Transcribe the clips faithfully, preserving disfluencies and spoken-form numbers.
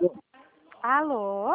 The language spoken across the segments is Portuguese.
Alô?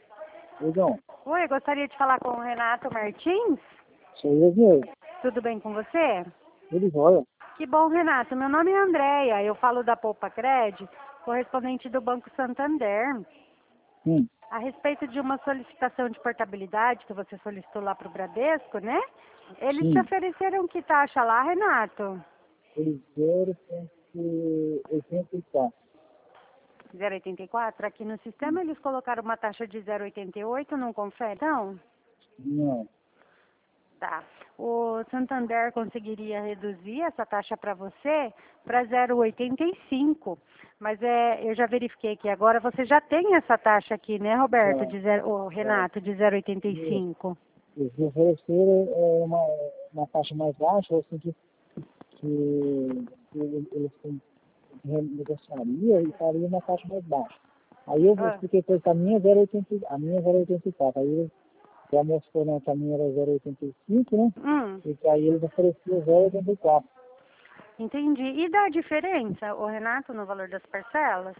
Então, Oi, gostaria de falar com o Renato Martins. sou eu mesmo. Tudo bem com você? Ele olha. Que bom, Renato. Meu nome é Andréia. Eu falo da Poupa Cred, correspondente do Banco Santander, Sim, a respeito de uma solicitação de portabilidade que você solicitou lá para o Bradesco, né? Eles te sim. ofereceram que taxa lá, Renato? Ele zero ponto oitenta e quatro. zero vírgula oitenta e quatro. Aqui no sistema eles colocaram uma taxa de zero vírgula oitenta e oito, não confere? Não? Não. Tá. O Santander conseguiria reduzir essa taxa para você para zero vírgula oitenta e cinco. Mas é, eu já verifiquei que agora você já tem essa taxa aqui, né, Roberto? Já, De zero, ô, já. Renato, de zero vírgula oitenta e E cinco. eles me ofereceram é, uma, uma taxa mais baixa, assim, que, que, que eles têm- negociaria e faria uma taxa mais baixa. Aí eu Ah, expliquei para ele que a minha é zero vírgula oitenta, a minha é zero vírgula oitenta e quatro. Aí ele já mostrou, né, que a minha era zero vírgula oitenta e cinco, né? hum, E que aí eles ofereciam zero vírgula oitenta e quatro. entendi. E dá diferença, o Renato, no valor das parcelas?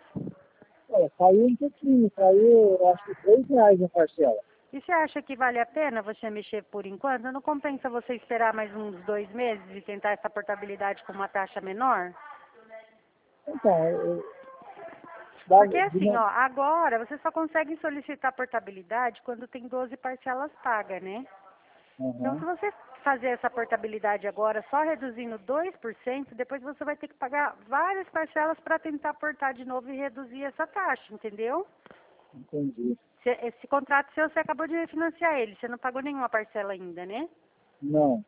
É, caiu um pouquinho, caiu, eu acho que três reais na parcela. E você acha que vale a pena você mexer por enquanto? Não compensa você esperar mais uns dois meses e tentar essa portabilidade com uma taxa menor? Então, eu, dá, Porque de assim, uma, ó, agora você só consegue solicitar portabilidade quando tem doze parcelas pagas, né? Então, se uhum, você fazer essa portabilidade agora só reduzindo dois por cento, depois você vai ter que pagar várias parcelas para tentar portar de novo e reduzir essa taxa, entendeu? entendi. Se- Esse contrato seu, você acabou de financiar ele, você não pagou nenhuma parcela ainda, né? Não,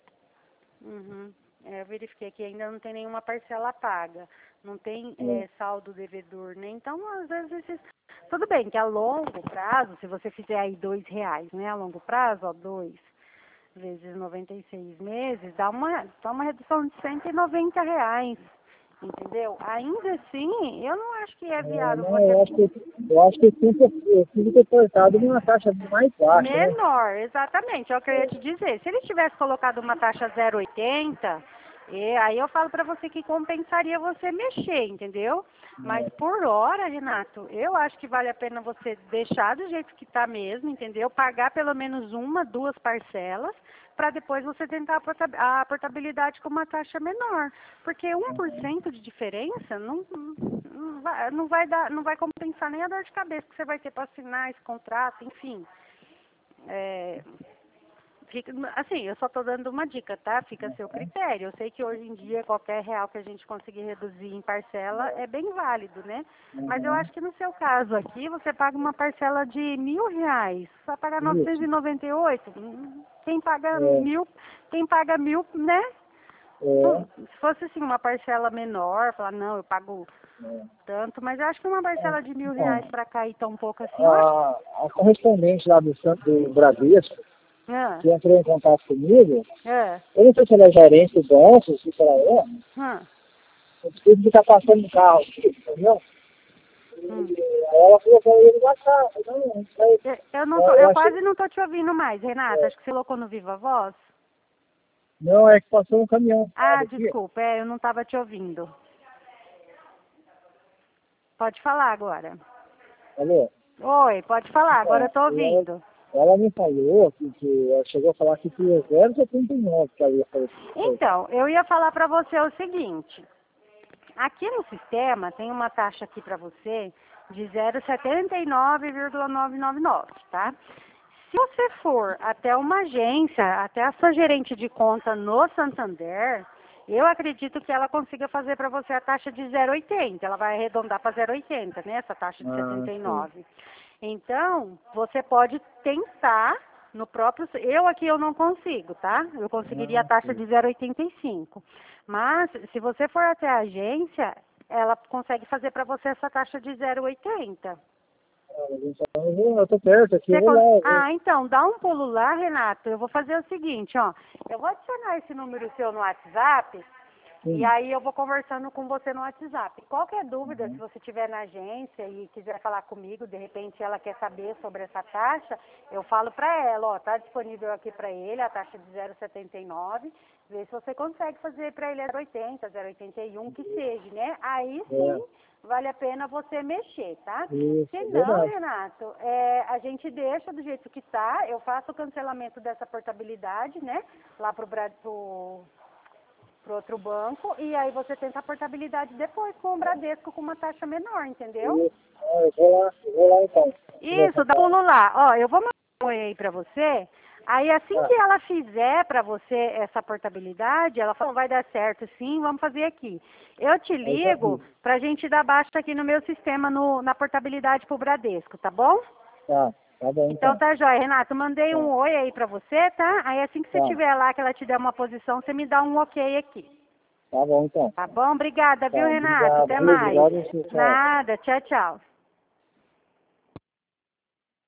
Uhum. É, eu verifiquei que ainda não tem nenhuma parcela paga, não tem é, é, saldo devedor, né? Então, às vezes, esses... tudo bem que a longo prazo, se você fizer aí dois reais, né? A longo prazo, ó, dois vezes noventa e seis meses, dá uma, dá uma redução de cento e noventa reais, entendeu? Ainda assim, eu não acho que é é, viável não, você eu acho que eu acho que eu tinha que eu tive que ter cortado numa taxa mais baixa, né? menor, exatamente, é o que eu ia É, te dizer. Se ele tivesse colocado uma taxa zero vírgula oitenta, e aí eu falo para você que compensaria você mexer, entendeu? Mas é, por hora, Renato, eu acho que vale a pena você deixar do jeito que está mesmo, entendeu? Pagar pelo menos uma, duas parcelas, para depois você tentar a porta- a portabilidade com uma taxa menor. Porque um por uhum, cento de diferença não, não, vai, não, vai dar, não vai compensar nem a dor de cabeça que você vai ter para assinar esse contrato, enfim. É, fica, assim, eu só estou dando uma dica, tá? Fica a seu critério. Eu sei que hoje em dia qualquer real que a gente conseguir reduzir em parcela é bem válido, né? Mas eu uhum, acho que no seu caso aqui, você paga uma parcela de mil reais. Você vai pagar novecentos isso. e noventa e oito. Hum, Quem paga É, mil, quem paga mil, né? é, Hum, Se fosse assim uma parcela menor, falar, não, eu pago é. tanto, mas eu acho que uma parcela de mil reais Então, para cair tão pouco assim, eu acho. a, a correspondente lá do, San- do Bradesco, Ah, que entrou em contato comigo, é, eu não sei se ela é gerente do banco, se ela é, ah, eu preciso ficar passando no carro aqui, entendeu? hum. E aí ela falou pra ele gastar, não, não sei. Eu, eu não tô, É, eu eu achei, quase não tô te ouvindo mais, Renata. é, Acho que você colocou no Viva Voz. não, é que passou um caminhão Ah, sabe, aqui. desculpa, é, eu não estava te ouvindo. Pode falar agora. Alô? Oi, pode falar, agora eu Então, tô e ela, ouvindo. ela me falou que, que ela chegou a falar que tinha zero vírgula setenta e nove que ela ia fazer. Então, eu ia falar para você o seguinte. Aqui no sistema tem uma taxa aqui para você de zero vírgula setenta e nove vírgula novecentos e noventa e nove, tá? Se você for até uma agência, até a sua gerente de conta no Santander, eu acredito que ela consiga fazer para você a taxa de zero vírgula oitenta. Ela vai arredondar para zero vírgula oitenta, né? Essa taxa de Ah, setenta e sim. nove. Então, você pode tentar no próprio... Eu aqui eu não consigo, tá? Eu conseguiria a Ah, taxa sim. de zero vírgula oitenta e cinco. Mas, se você for até a agência, ela consegue fazer para você essa taxa de zero vírgula oitenta. Ah, mas então eu vou, eu tô perto aqui, eu Você vou con- lá. Eu vou, Ah, então, dá um pulo lá, Renato. Eu vou fazer o seguinte, ó. Eu vou adicionar esse número seu no WhatsApp e sim. aí eu vou conversando com você no WhatsApp. Qualquer dúvida, se Uhum. você estiver na agência e quiser falar comigo, de repente ela quer saber sobre essa taxa, eu falo para ela, ó, tá disponível aqui para ele a taxa de zero vírgula setenta e nove, vê se você consegue fazer para ele zero vírgula oitenta, zero vírgula oitenta e um, que seja, né? Aí sim, É. vale a pena você mexer, tá? Isso, Se não, verdade. Renato, é, a gente deixa do jeito que tá, eu faço o cancelamento dessa portabilidade, né? Lá pro, Bra- pro, pro outro banco, e aí você tenta a portabilidade depois com o Bradesco com uma taxa menor, entendeu? Isso. Ah, eu vou lá, eu vou lá então. Isso, dá pulo lá. Ó, eu vou mandar um oi aí pra você. Aí assim Tá. que ela fizer pra você essa portabilidade, ela fala, vai dar certo sim, vamos fazer aqui. Eu te Aí já ligo vi. pra gente dar baixa aqui no meu sistema no, na portabilidade pro Bradesco, tá bom? Tá, tá bom Então então. tá jóia, Renato, mandei um Tá, oi aí pra você, tá? Aí assim que você tá, tiver lá, que ela te der uma posição, você me dá um ok aqui. tá bom então. Tá bom? Obrigada, viu, Tá, Renato? obrigado. Até mais. Obrigado, tchau. Nada, tchau, tchau.